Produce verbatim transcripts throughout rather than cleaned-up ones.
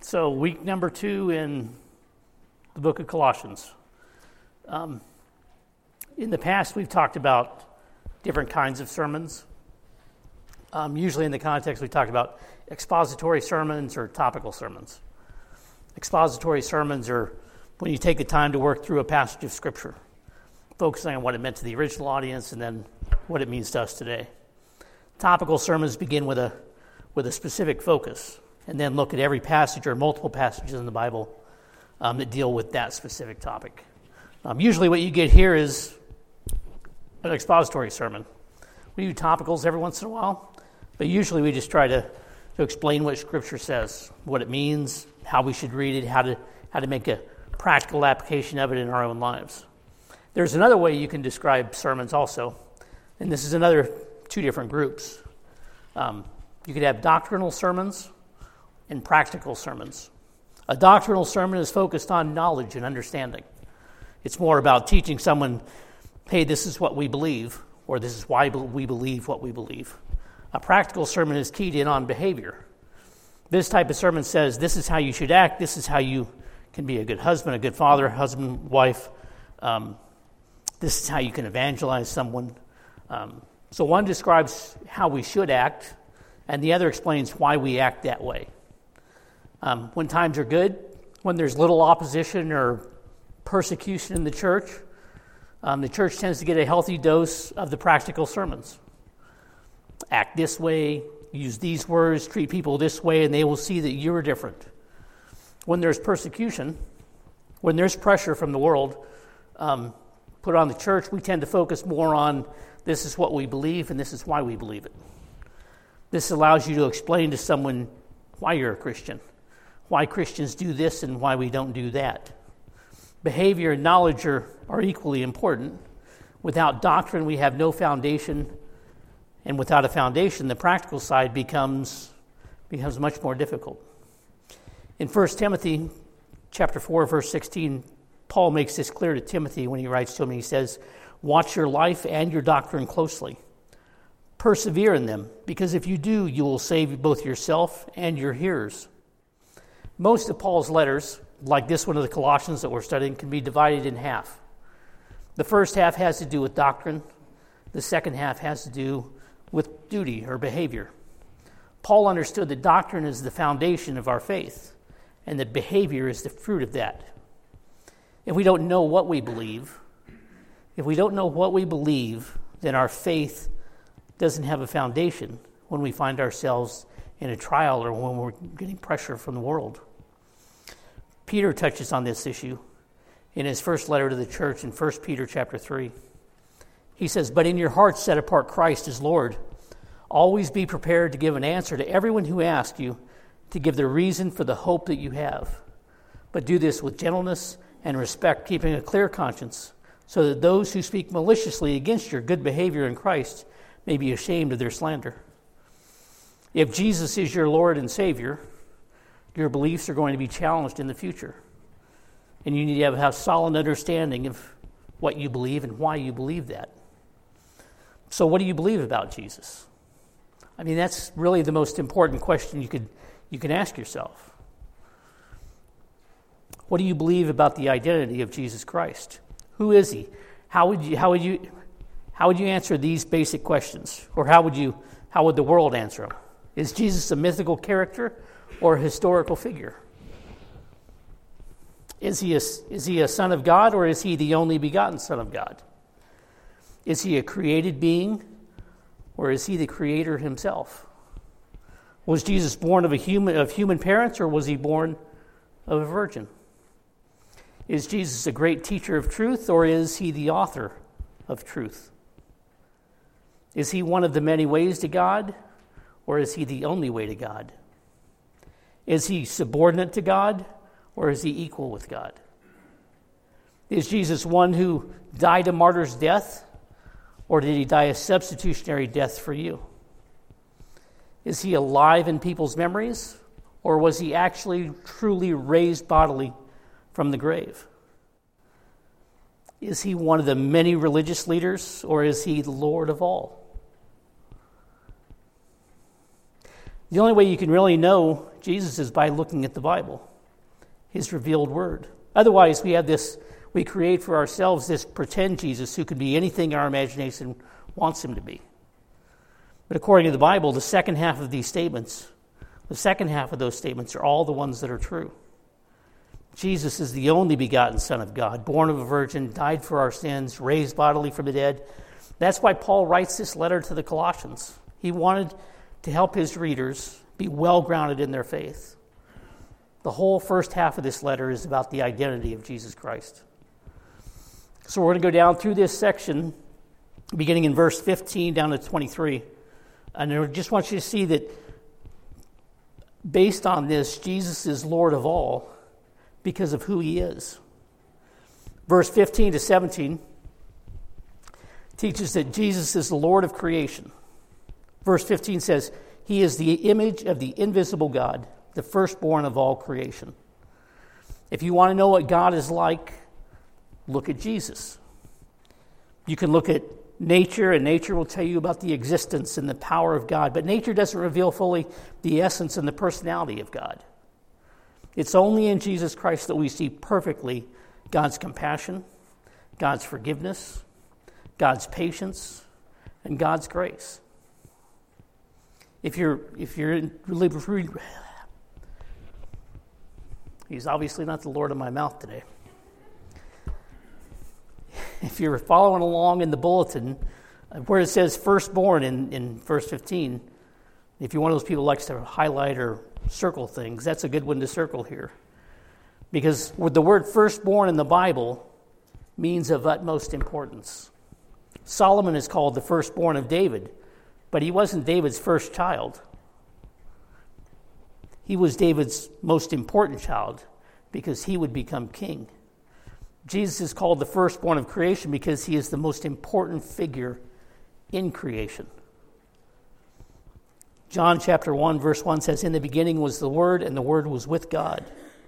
So week number two in the book of Colossians. Um, in the past, we've talked about different kinds of sermons. Um, usually in the context, we talked about expository sermons or topical sermons. Expository sermons are when you take the time to work through a passage of Scripture, focusing on what it meant to the original audience and then what it means to us today. Topical sermons begin with a with a specific focus and then look at every passage or multiple passages in the Bible um, that deal with that specific topic. Um, usually what you get here is an expository sermon. We do topicals every once in a while, but usually we just try to, to explain what Scripture says, what it means, how we should read it, how to how to make a practical application of it in our own lives. There's another way you can describe sermons also, and this is another two different groups. Um, you could have doctrinal sermons and practical sermons. A doctrinal sermon is focused on knowledge and understanding. It's more about teaching someone, hey, this is what we believe, or this is why we believe what we believe. A practical sermon is keyed in on behavior. This type of sermon says, this is how you should act, this is how you can be a good husband, a good father, husband, wife. Um, this is how you can evangelize someone. Um, so one describes how we should act, and the other explains why we act that way. Um, when times are good, when there's little opposition or persecution in the church, um, the church tends to get a healthy dose of the practical sermons. Act this way, use these words, treat people this way, and they will see that you're different. When there's persecution, when there's pressure from the world um, put on the church, we tend to focus more on this is what we believe and this is why we believe it. This allows you to explain to someone why you're a Christian, why Christians do this and why we don't do that. Behavior and knowledge are, are equally important. Without doctrine, we have no foundation, and without a foundation, the practical side becomes, becomes much more difficult. In First Timothy chapter four, verse sixteen, Paul makes this clear to Timothy when he writes to him. He says, watch your life and your doctrine closely. Persevere in them, because if you do, you will save both yourself and your hearers. Most of Paul's letters, like this one of the Colossians that we're studying, can be divided in half. The first half has to do with doctrine. The second half has to do with duty or behavior. Paul understood that doctrine is the foundation of our faith, and that behavior is the fruit of that. If we don't know what we believe, if we don't know what we believe, then our faith doesn't have a foundation when we find ourselves in a trial or when we're getting pressure from the world. Peter touches on this issue in his first letter to the church in First Peter chapter three. He says, but in your hearts set apart Christ as Lord. Always be prepared to give an answer to everyone who asks you to give the reason for the hope that you have. But do this with gentleness and respect, keeping a clear conscience, so that those who speak maliciously against your good behavior in Christ may be ashamed of their slander. If Jesus is your Lord and Savior, your beliefs are going to be challenged in the future. And you need to have, have solid understanding of what you believe and why you believe that. So what do you believe about Jesus? I mean, that's really the most important question you could you can ask yourself. What do you believe about the identity of Jesus Christ? Who is he? How would you how would you how would you answer these basic questions? Or how would you how would the world answer them? Is Jesus a mythical character or a historical figure? Is he a, is he a son of God, or is he the only begotten Son of God? Is he a created being, or is he the creator himself? Was Jesus born of a human of human parents, or was he born of a virgin? Is Jesus a great teacher of truth, or is he the author of truth? Is he one of the many ways to God, or is he the only way to God? Is he subordinate to God, or is he equal with God? Is Jesus one who died a martyr's death, or did he die a substitutionary death for you? Is he alive in people's memories, or was he actually truly raised bodily from the grave? Is he one of the many religious leaders, or is he the Lord of all? The only way you can really know Jesus is by looking at the Bible, his revealed word. Otherwise, we have this, we create for ourselves this pretend Jesus who could be anything our imagination wants him to be. But according to the Bible, the second half of these statements, the second half of those statements are all the ones that are true. Jesus is the only begotten Son of God, born of a virgin, died for our sins, raised bodily from the dead. That's why Paul writes this letter to the Colossians. He wanted to help his readers be well grounded in their faith. The whole first half of this letter is about the identity of Jesus Christ. So we're going to go down through this section, beginning in verse fifteen down to twenty-three. And I just want you to see that based on this, Jesus is Lord of all because of who he is. Verse fifteen to seventeen teaches that Jesus is the Lord of creation. Verse fifteen says, he is the image of the invisible God, the firstborn of all creation. If you want to know what God is like, look at Jesus. You can look at nature, and nature will tell you about the existence and the power of God, but nature doesn't reveal fully the essence and the personality of God. It's only in Jesus Christ that we see perfectly God's compassion, God's forgiveness, God's patience, and God's grace. If you're if you're in, he's obviously not the Lord of my mouth today. If you're following along in the bulletin, where it says firstborn in, in verse fifteen, if you're one of those people who likes to highlight or circle things, that's a good one to circle here. Because with the word firstborn in the Bible means of utmost importance. Solomon is called the firstborn of David, but he wasn't David's first child. He was David's most important child because he would become king. Jesus is called the firstborn of creation because he is the most important figure in creation. John chapter one, verse one says, in the beginning was the Word, and the Word was with God.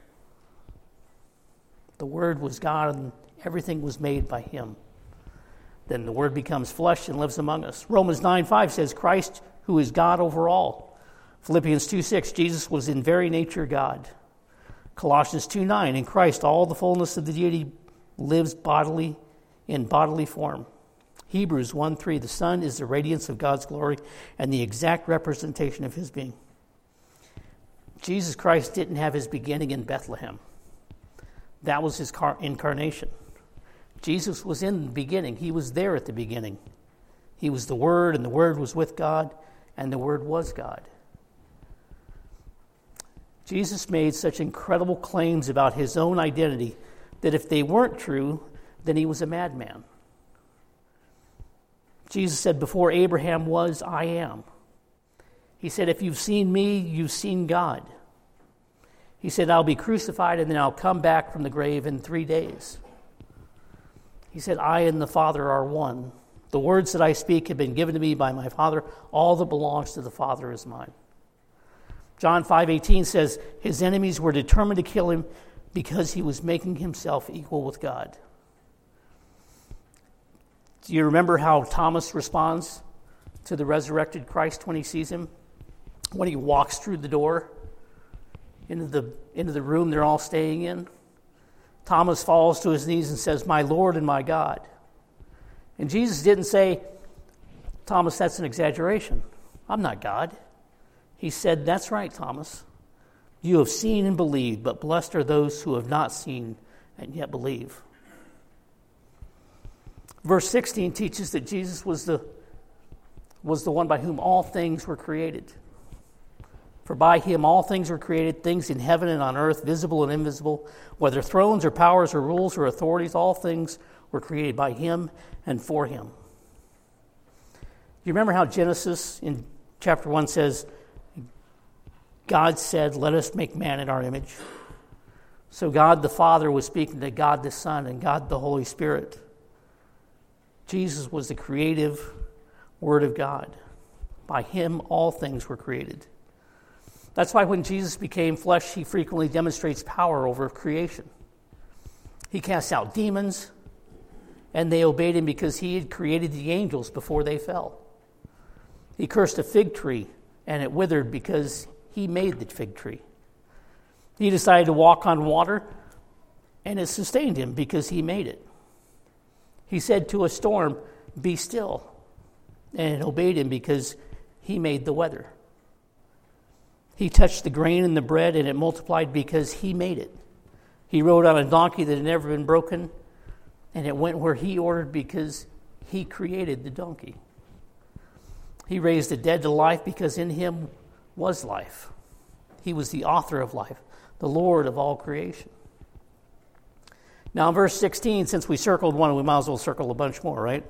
The Word was God, and everything was made by him. Then the Word becomes flesh and lives among us. Romans nine five says, Christ, who is God over all. Philippians two six, Jesus was in very nature God. Colossians two nine, in Christ all the fullness of the deity lives bodily in bodily form. Hebrews one three, the Son is the radiance of God's glory and the exact representation of his being. Jesus Christ didn't have his beginning in Bethlehem. That was his car- incarnation. Jesus was in the beginning. He was there at the beginning. He was the Word, and the Word was with God, and the Word was God. Jesus made such incredible claims about his own identity that if they weren't true, then he was a madman. Jesus said, before Abraham was, I am. He said, if you've seen me, you've seen God. He said, I'll be crucified and then I'll come back from the grave in three days. He said, I and the Father are one. The words that I speak have been given to me by my Father. All that belongs to the Father is mine. John five eighteen says, his enemies were determined to kill him because he was making himself equal with God. Do you remember how Thomas responds to the resurrected Christ when he sees him? When he walks through the door into the, into the room they're all staying in, Thomas falls to his knees and says, my Lord and my God. And Jesus didn't say, Thomas, that's an exaggeration. I'm not God. He said, that's right, Thomas. You have seen and believed, but blessed are those who have not seen and yet believe. Verse sixteen teaches that Jesus was the, was the one by whom all things were created. For by him all things were created, things in heaven and on earth, visible and invisible, whether thrones or powers or rules or authorities, all things were created by him and for him. You remember how Genesis in chapter one says, God said, let us make man in our image. So God the Father was speaking to God the Son and God the Holy Spirit. Jesus was the creative Word of God. By him all things were created. That's why when Jesus became flesh, he frequently demonstrates power over creation. He cast out demons, and they obeyed him because he had created the angels before they fell. He cursed a fig tree and it withered because he made the fig tree. He decided to walk on water, and it sustained him because he made it. He said to a storm, "Be still," and it obeyed him because he made the weather. He touched the grain and the bread, and it multiplied because he made it. He rode on a donkey that had never been broken, and it went where he ordered because he created the donkey. He raised the dead to life because in him was life. He was the author of life, the Lord of all creation. Now in verse sixteen, since we circled one, we might as well circle a bunch more, right?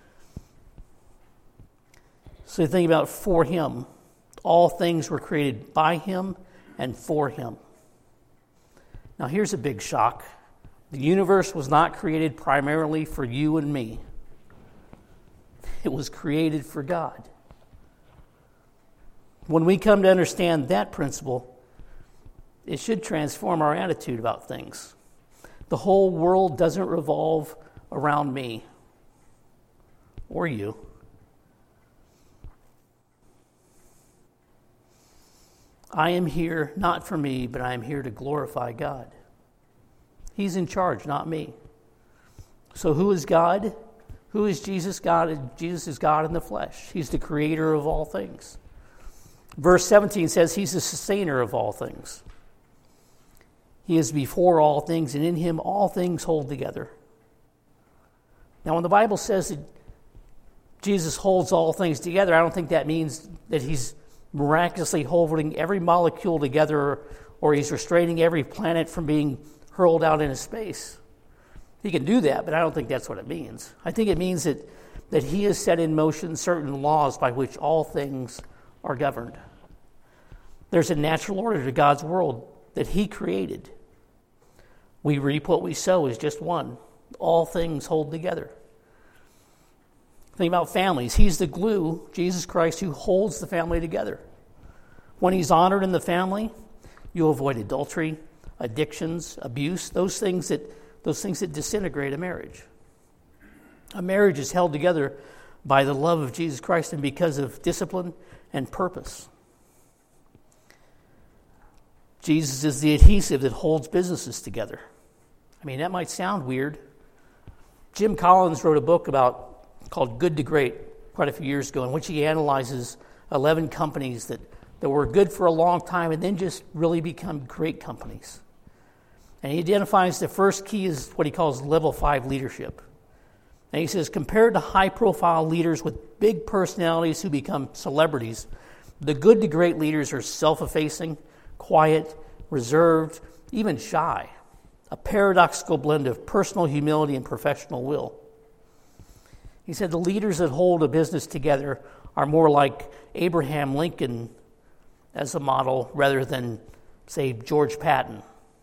So you think about for him. All things were created by him and for him. Now here's a big shock. The universe was not created primarily for you and me. It was created for God. When we come to understand that principle, it should transform our attitude about things. The whole world doesn't revolve around me or you. I am here not for me, but I am here to glorify God. He's in charge, not me. So who is God? Who is Jesus? God. Jesus is God in the flesh. He's the creator of all things. Verse seventeen says he's the sustainer of all things. He is before all things, and in him all things hold together. Now when the Bible says that Jesus holds all things together, I don't think that means that he's miraculously holding every molecule together, or he's restraining every planet from being hurled out into space. He can do that, but I don't think that's what it means. I think it means that, that he has set in motion certain laws by which all things are governed. There's a natural order to God's world that he created. We reap what we sow is just one. All things hold together. Think about families. He's the glue, Jesus Christ, who holds the family together. When he's honored in the family, you'll avoid adultery, addictions, abuse, those things that those things that disintegrate a marriage. A marriage is held together by the love of Jesus Christ and because of discipline and purpose. Jesus is the adhesive that holds businesses together. I mean, that might sound weird. Jim Collins wrote a book about called Good to Great quite a few years ago, in which he analyzes eleven companies that, that were good for a long time and then just really become great companies. And he identifies the first key is what he calls level five leadership. And he says, compared to high-profile leaders with big personalities who become celebrities, the good to great leaders are self-effacing, quiet, reserved, even shy. A paradoxical blend of personal humility and professional will. He said the leaders that hold a business together are more like Abraham Lincoln as a model rather than, say, George Patton.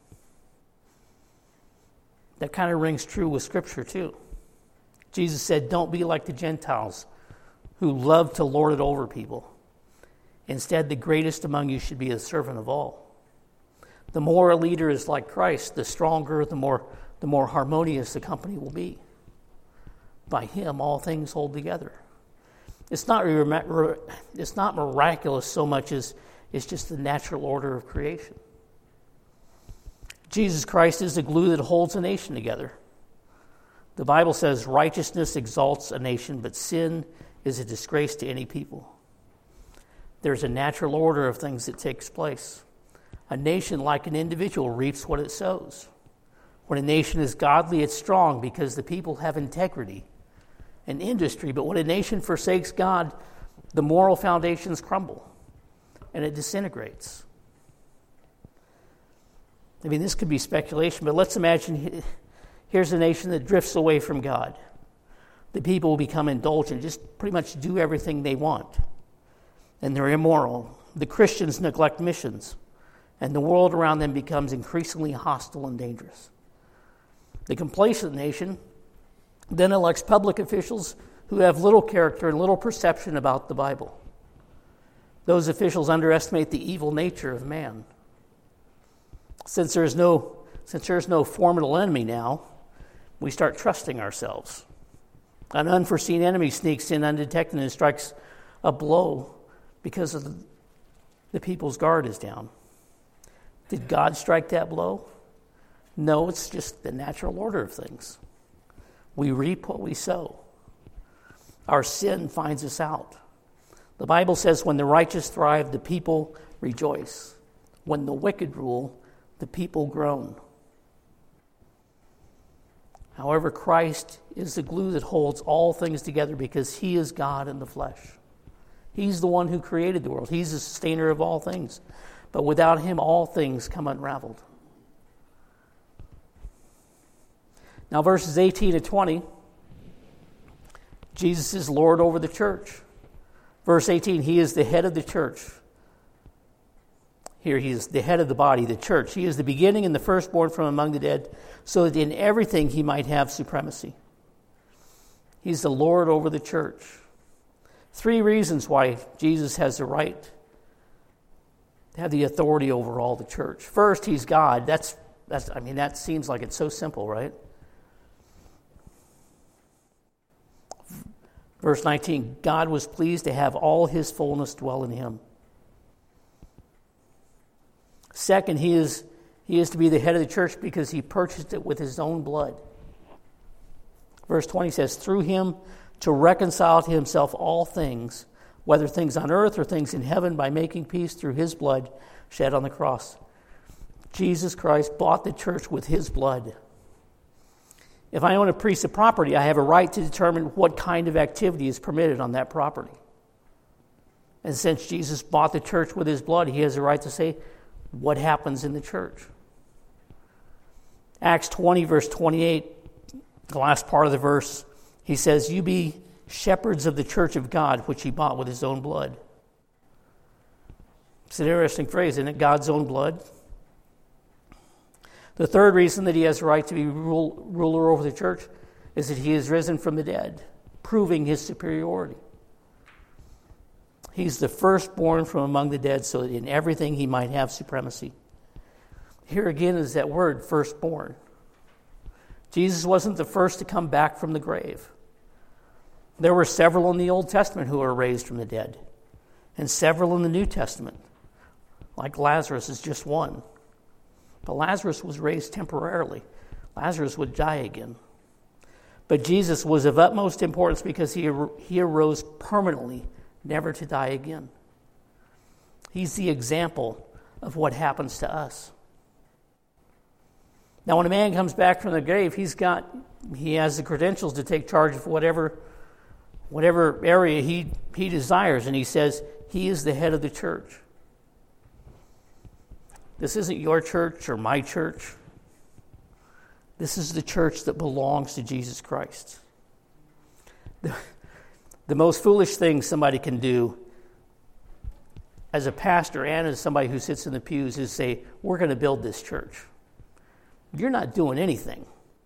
That kind of rings true with Scripture, too. Jesus said, don't be like the Gentiles who love to lord it over people. Instead, the greatest among you should be a servant of all. The more a leader is like Christ, the stronger, the more, the more harmonious the company will be. By him, all things hold together. It's not, it's not miraculous so much as it's just the natural order of creation. Jesus Christ is the glue that holds a nation together. The Bible says righteousness exalts a nation, but sin is a disgrace to any people. There's a natural order of things that takes place. A nation, like an individual, reaps what it sows. When a nation is godly, it's strong because the people have integrity and industry. But when a nation forsakes God, the moral foundations crumble and it disintegrates. I mean, this could be speculation, but let's imagine here's a nation that drifts away from God. The people will become indulgent, just pretty much do everything they want. And they're immoral. The Christians neglect missions, and the world around them becomes increasingly hostile and dangerous. The complacent nation then elects public officials who have little character and little perception about the Bible. Those officials underestimate the evil nature of man. Since there's no, since there's no formidable enemy now, we start trusting ourselves. An unforeseen enemy sneaks in undetected and strikes a blow because of the, the people's guard is down. Did God strike that blow? No, it's just the natural order of things. We reap what we sow. Our sin finds us out. The Bible says when the righteous thrive, the people rejoice. When the wicked rule, the people groan. However, Christ is the glue that holds all things together because he is God in the flesh. He's the one who created the world. He's the sustainer of all things. But without him, all things come unraveled. Now, verses eighteen to twenty, Jesus is Lord over the church. Verse eighteen, he is the head of the church. Here he is the head of the body, the church. He is the beginning and the firstborn from among the dead, so that in everything he might have supremacy. He's the Lord over the church. Three reasons why Jesus has the right to have the authority over all the church. First, he's God. That's, that's I mean, that seems like it's so simple, right? Verse nineteen, God was pleased to have all his fullness dwell in him. Second, he is, he is to be the head of the church because he purchased it with his own blood. Verse twenty says, through him to reconcile to himself all things, whether things on earth or things in heaven, by making peace through his blood shed on the cross. Jesus Christ bought the church with his blood. If I own a piece of property, I have a right to determine what kind of activity is permitted on that property. And since Jesus bought the church with his blood, he has a right to say what happens in the church. Acts twenty, verse twenty-eight, the last part of the verse, he says, you be shepherds of the church of God, which he bought with his own blood. It's an interesting phrase, isn't it? God's own blood. The third reason that he has a right to be rule, ruler over the church is that he is risen from the dead, proving his superiority. He's the firstborn from among the dead, so that in everything he might have supremacy. Here again is that word, firstborn. Jesus wasn't the first to come back from the grave. There were several in the Old Testament who were raised from the dead, and several in the New Testament, like Lazarus is just one. But Lazarus was raised temporarily. Lazarus would die again. But Jesus was of utmost importance because he, he arose permanently, never to die again. He's the example of what happens to us. Now, when a man comes back from the grave, he's got, he has the credentials to take charge of whatever, whatever area he, he desires. And he says he is the head of the church. This isn't your church or my church. This is the church that belongs to Jesus Christ. The, the most foolish thing somebody can do as a pastor and as somebody who sits in the pews is say, we're going to build this church. You're not doing anything.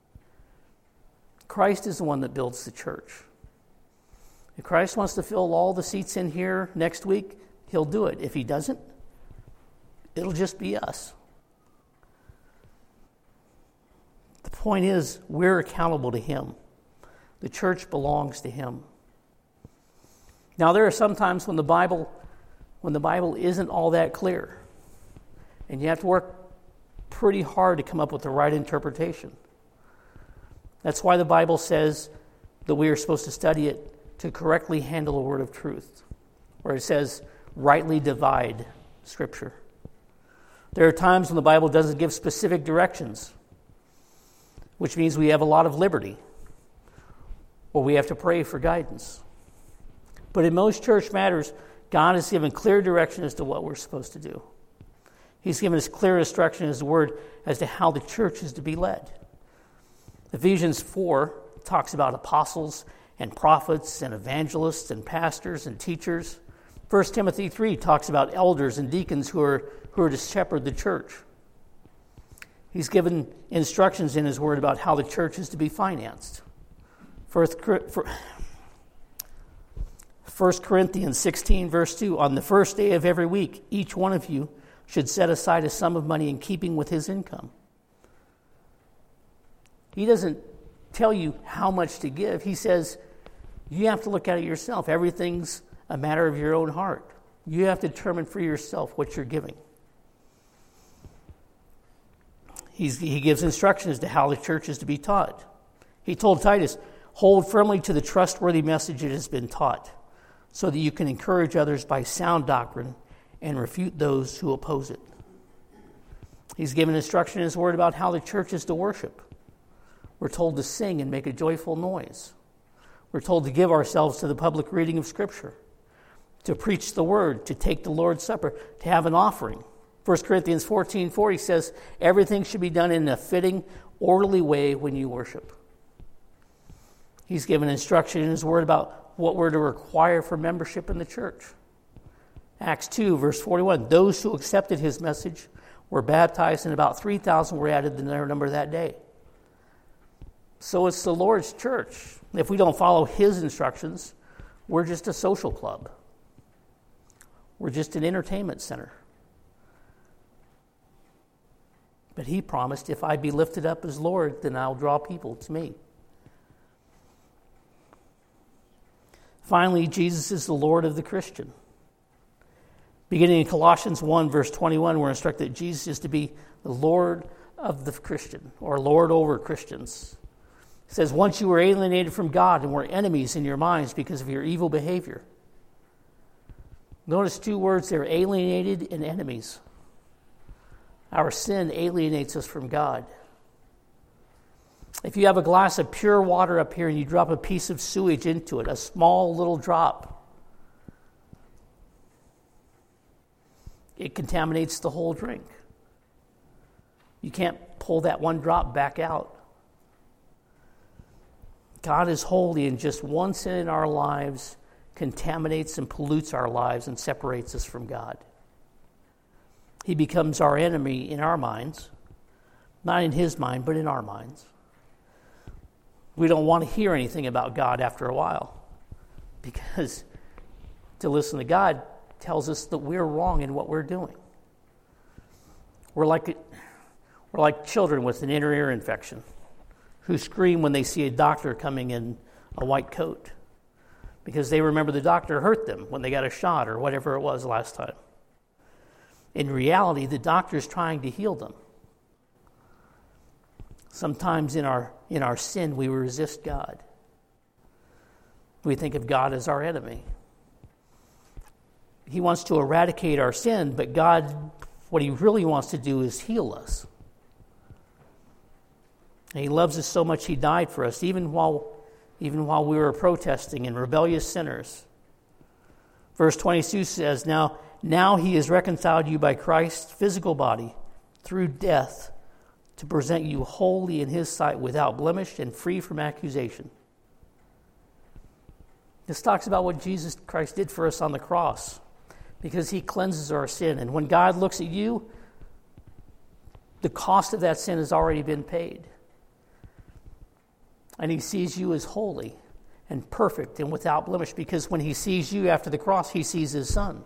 Christ is the one that builds the church. If Christ wants to fill all the seats in here next week, he'll do it. If he doesn't, it'll just be us. The point is, we're accountable to him. The church belongs to him. Now, there are some times when the Bible, when the Bible isn't all that clear, and you have to work pretty hard to come up with the right interpretation. That's why the Bible says that we are supposed to study it to correctly handle the word of truth, where it says, rightly divide Scripture. There are times when the Bible doesn't give specific directions, which means we have a lot of liberty, or we have to pray for guidance. But in most church matters, God has given clear direction as to what we're supposed to do. He's given us clear instruction in his word as to how the church is to be led. Ephesians four talks about apostles and prophets and evangelists and pastors and teachers. First Timothy three talks about elders and deacons who are, who are to shepherd the church. He's given instructions in his word about how the church is to be financed. First, First Corinthians sixteen, verse two, on the first day of every week, each one of you should set aside a sum of money in keeping with his income. He doesn't tell you how much to give. He says you have to look at it yourself. Everything's a matter of your own heart. You have to determine for yourself what you're giving. He's, he gives instructions as to how the church is to be taught. He told Titus, hold firmly to the trustworthy message that has been taught, so that you can encourage others by sound doctrine and refute those who oppose it. He's given instruction in his word about how the church is to worship. We're told to sing and make a joyful noise. We're told to give ourselves to the public reading of Scripture, to preach the word, to take the Lord's Supper, to have an offering. First Corinthians fourteen four, he says, everything should be done in a fitting, orderly way when you worship. He's given instruction in his word about what we're to require for membership in the church. Acts two, verse forty-one, those who accepted his message were baptized, and about three thousand were added to their number that day. So it's the Lord's church. If we don't follow his instructions, we're just a social club. We're just an entertainment center. But he promised, if I be lifted up as Lord, then I'll draw people to me. Finally, Jesus is the Lord of the Christian. Beginning in Colossians one, verse twenty-one, we're instructed that Jesus is to be the Lord of the Christian, or Lord over Christians. It says, once you were alienated from God and were enemies in your minds because of your evil behavior. Notice two words there, alienated and enemies. Our sin alienates us from God. If you have a glass of pure water up here and you drop a piece of sewage into it, a small little drop, it contaminates the whole drink. You can't pull that one drop back out. God is holy, and just one sin in our lives contaminates and pollutes our lives and separates us from God. He becomes our enemy in our minds, not in his mind, but in our minds. We don't want to hear anything about God after a while, because to listen to God tells us that we're wrong in what we're doing. We're like, we're like children with an inner ear infection who scream when they see a doctor coming in a white coat because they remember the doctor hurt them when they got a shot or whatever it was last time. In reality, the doctor's trying to heal them. Sometimes in our in our sin, we resist God. We think of God as our enemy. He wants to eradicate our sin, but God, what he really wants to do is heal us. And he loves us so much he died for us, even while, even while we were protesting and rebellious sinners. Verse twenty-two says, Now, now he has reconciled you by Christ's physical body through death to present you holy in his sight, without blemish and free from accusation. This talks about what Jesus Christ did for us on the cross, because he cleanses our sin. And when God looks at you, the cost of that sin has already been paid. And he sees you as holy and perfect and without blemish, because when he sees you after the cross, he sees his son.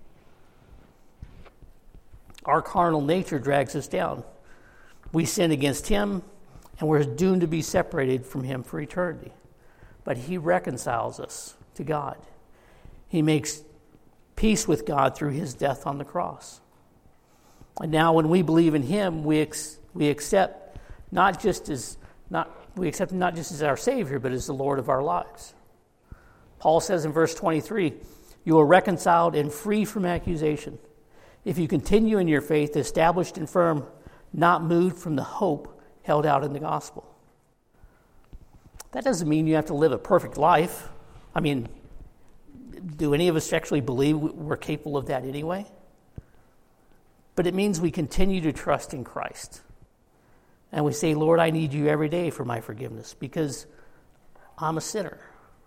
Our carnal nature drags us down. We sin against him, and we're doomed to be separated from him for eternity. But he reconciles us to God. He makes peace with God through his death on the cross. And now when we believe in him, we ex- we accept not just as not we accept him not just as our Savior, but as the Lord of our lives. Paul says in verse twenty-three, you are reconciled and free from accusation if you continue in your faith, established and firm, not moved from the hope held out in the gospel. That doesn't mean you have to live a perfect life. I mean, do any of us actually believe we're capable of that anyway? But it means we continue to trust in Christ. And we say, Lord, I need you every day for my forgiveness because I'm a sinner.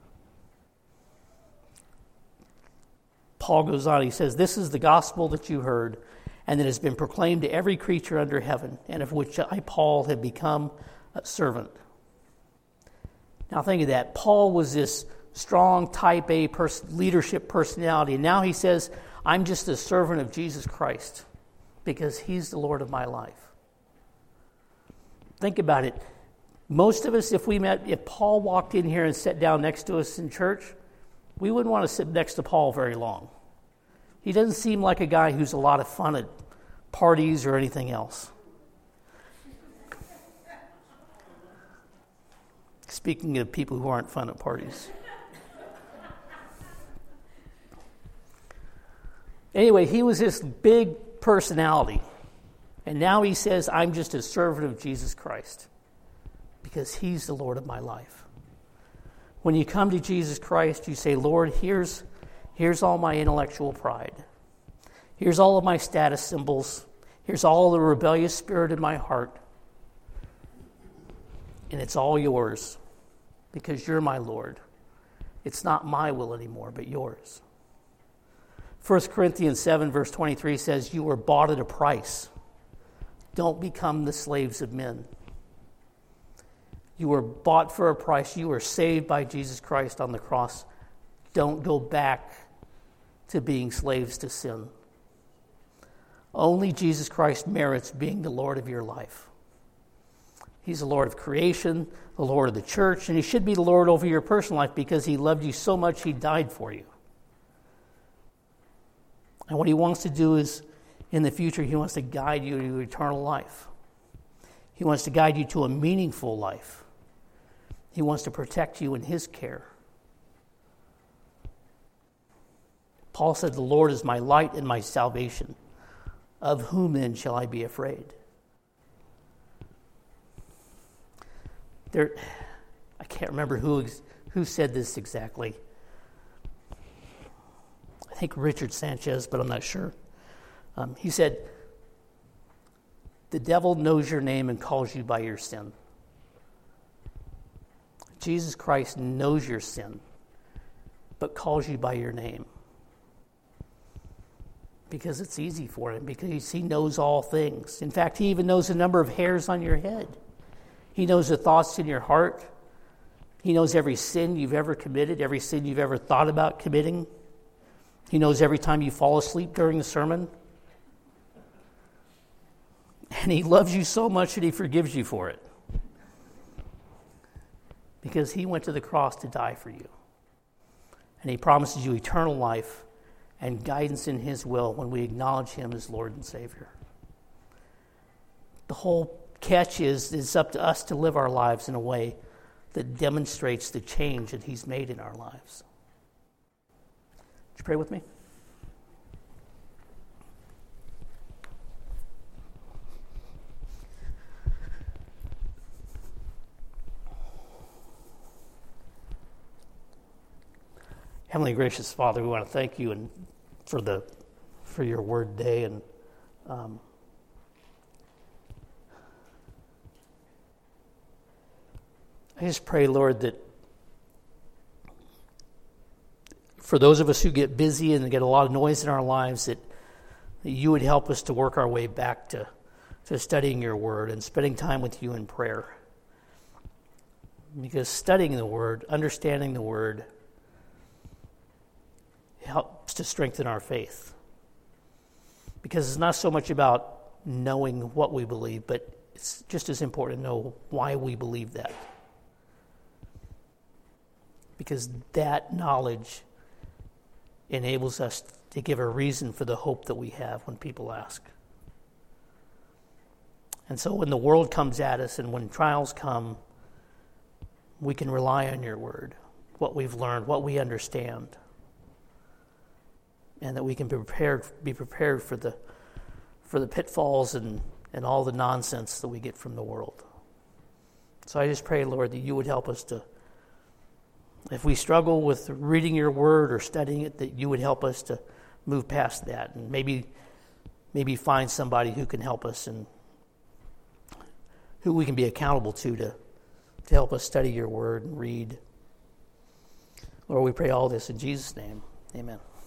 Paul goes on, he says, this is the gospel that you heard and that has been proclaimed to every creature under heaven, and of which I, Paul, have become a servant. Now think of that. Paul was this strong type A pers- leadership personality, and now he says, I'm just a servant of Jesus Christ because he's the Lord of my life. Think about it. Most of us, if we met, if Paul walked in here and sat down next to us in church, we wouldn't want to sit next to Paul very long. He doesn't seem like a guy who's a lot of fun at parties or anything else. Speaking of people who aren't fun at parties. Anyway, he was this big personality. And now he says, I'm just a servant of Jesus Christ because he's the Lord of my life. When you come to Jesus Christ, you say, Lord, here's, here's all my intellectual pride. Here's all of my status symbols. Here's all the rebellious spirit in my heart. And it's all yours because you're my Lord. It's not my will anymore, but yours. First Corinthians seven, verse twenty-three says, you were bought at a price. Don't become the slaves of men. You were bought for a price. You were saved by Jesus Christ on the cross. Don't go back to being slaves to sin. Only Jesus Christ merits being the Lord of your life. He's the Lord of creation, the Lord of the church, and he should be the Lord over your personal life because he loved you so much he died for you. And what he wants to do is, in the future, he wants to guide you to eternal life. He wants to guide you to a meaningful life. He wants to protect you in his care. Paul said, the Lord is my light and my salvation. Of whom then shall I be afraid? There, I can't remember who, who said this exactly. I think Richard Sanchez, but I'm not sure. Um, he said, the devil knows your name and calls you by your sin. Jesus Christ knows your sin, but calls you by your name. Because it's easy for him, because he knows all things. In fact, he even knows the number of hairs on your head. He knows the thoughts in your heart. He knows every sin you've ever committed, every sin you've ever thought about committing. He knows every time you fall asleep during the sermon. And he loves you so much that he forgives you for it. Because he went to the cross to die for you. And he promises you eternal life and guidance in his will when we acknowledge him as Lord and Savior. The whole catch is it's up to us to live our lives in a way that demonstrates the change that he's made in our lives. Would you pray with me? Heavenly gracious Father, we want to thank you and for the for your word day, and um, I just pray, Lord, that for those of us who get busy and get a lot of noise in our lives, that, that you would help us to work our way back to, to studying your word and spending time with you in prayer. Because studying the word, understanding the word, helps to strengthen our faith. Because it's not so much about knowing what we believe, but it's just as important to know why we believe that. Because that knowledge enables us to give a reason for the hope that we have when people ask. And so when the world comes at us and when trials come, we can rely on your word, what we've learned, what we understand, and that we can be prepared, be prepared for the for the pitfalls and, and all the nonsense that we get from the world. So I just pray, Lord, that you would help us to, if we struggle with reading your word or studying it, that you would help us to move past that and maybe maybe find somebody who can help us and who we can be accountable to to, to help us study your word and read. Lord, we pray all this in Jesus' name. Amen.